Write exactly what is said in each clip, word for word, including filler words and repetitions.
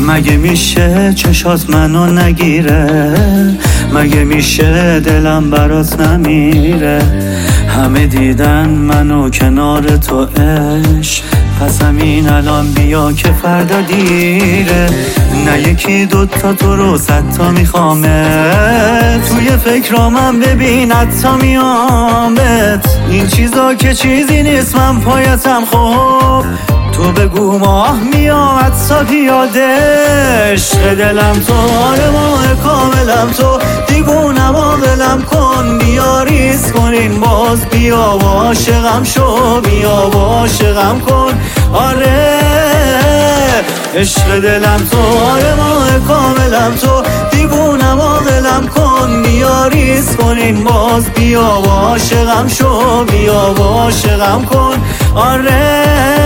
مگه میشه چشات منو نگیره؟ مگه میشه دلم برات نمیره؟ همه دیدن منو کنار تو عشق، پس همین الان بیا که فردا دیره. نه یکی دوتا تو رو صد تا میخوامه، توی فکرامم ببین حتی میامت. این چیزا که چیزی نیست من پایتم، خب تو بگو ماه میام حتی پیاده. عشق دلم تو، آره ماه کاملم تو، دیوونم عاقلم کن، بیا ریز کنین باز، بیا و عاشقم شو، بیا و عاشقم کن. آره عشق دلم تو، آره ماه کاملم تو، دیوونم عاقلم کن، بیا ریز کنین باز، بیا و عاشقم شو، بیا و عاشقم کن. آره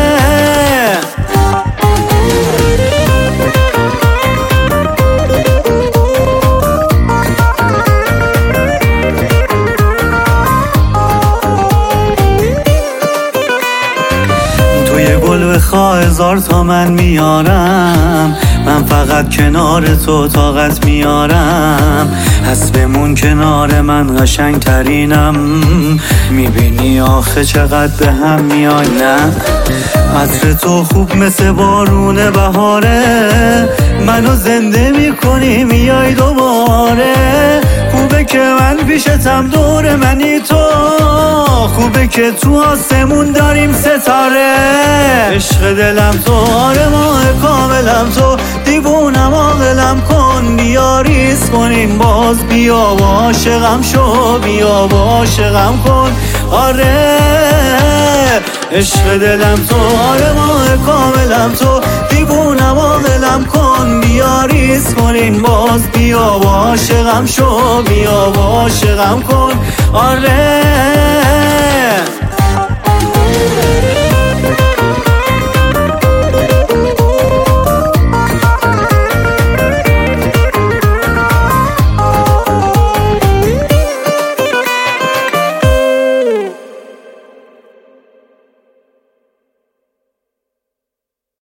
گل بخواه هزار تا من میارم، من فقط کنار تو طاقت میارم. هست بمون کنار من قشنگ ترینم، میبینی آخه چقدر به هم میای. نه عطر تو خوب مثل بارون بهاره، منو زنده میکنی میای دوباره. خوبه که من پیشتم دور منی تو، خوبه که تو آسمون داریم ستاره. عشق دلم تو، آره ماه کاملم تو، دیوونم عاقلم کن، بیا ریز کنین باز، بیا و عاشقم شو، بیا و عاشقم کن. آره عشق دلم تو، آره ماه کاملم تو، دیوونم عاقلم کن، بیا ریز کنین باز، بیا و عاشقم شو، بیا و عاشقم کن. آره